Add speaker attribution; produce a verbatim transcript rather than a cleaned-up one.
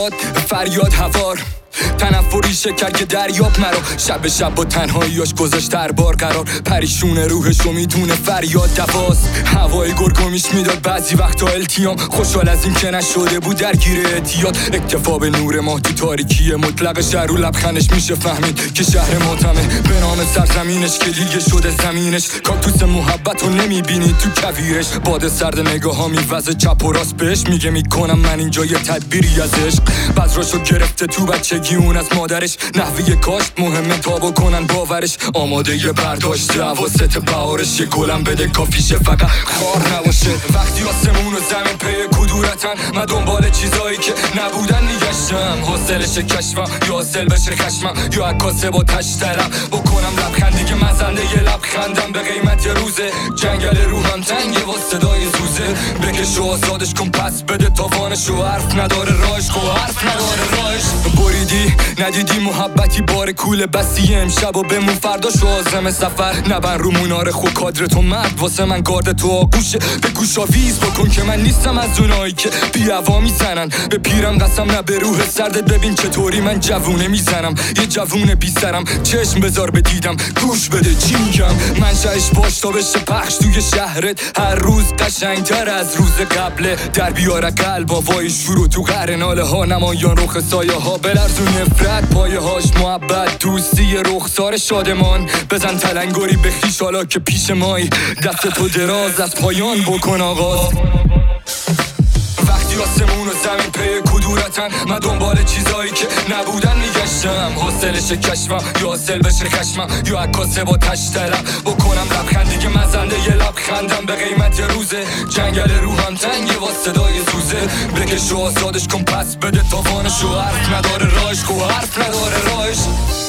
Speaker 1: فریاد فریاد هوار تنفری شکر که دریاب مرا شب به شب با تنهاییاش گذاشت در بار قرار پریشون روحشو میدونه فریاد دواست هوای گرگومیش میداد بعضی وقتا التیام خوشحال از این که نشده بود درگیر اعتیاد اکتفا به نور ماه تو تاریکی مطلق شهر و لبخندش میشه فهمید که شهر ماتمه به نام سرزمینش که دیگه شده زمینش کاکتوس محبت رو نمیبینی تو کویرش باد سرد نگاه ها میوزه چپ و راست بهش میگه میکنم من اینجا یه تدبیری از عشق بذراشو گرفته تو بچگی اون از مادرش نحوی کاشت مهمه تا بکنن باورش آماده یه برداشت حواست بهارش یه گلم بده کافیشه فقط خار نباشه وقتی آسمون و زمین پی کدورتن من دنبال چیزایی که نبودن میگشتم حاصلش کشفم یا حاصل بشه خشمم یا عکاسه با تشترم بکنم لبخندی که مزنده یه لبخندم به قیمت یه روزه جنگل روحم تنگه و صدای زوزه بکش و آزادش کن پس بده تاوانش و حرف نداره راهش خو حرف نداره راهش بریدی ندیدی محبتی بار کوله بستی امشب و بمون فردا شو آزم سفر نبن رو مناره خو کادر تو مرد واسه من گارد تو آگوشه به گوشا ویز بکن که من نیستم از اونایی که بی هوا میزنن به پیرم قسم نه به روح سردت ببین چطوری من جوونه میزنم یه جوونه بی سرم چشم بذار بدیدم گوش بده چی میگم من شایش باش تا بشه پخش توی شهرت هر روز قشنگتر از روز قبله در بیاره قلب آوای شروع تو قهر ناله ها نمایان رخ سایه ها بلرزون نفرت پایه هاش محبت دوستی رخسار شادمان بزن تلنگاری به خیش حالا که پیش مایی دست تو دراز از پایان بکن آغاز وقتی آسمون و زمین پی کدورتن من دنبال چیزایی که نبودن میگشتم حاصلش کشفم یا حاصل بشه خشمم یا عکاسه با تشترم بکنم لبخندی که مزنده یه لبخندم به قیمت یه روزه جنگل روحم تنگه با صدای زوزه بکش و آزادش کن پس بده تاوانش و حرف نداره راهش خو حرف نداره راهش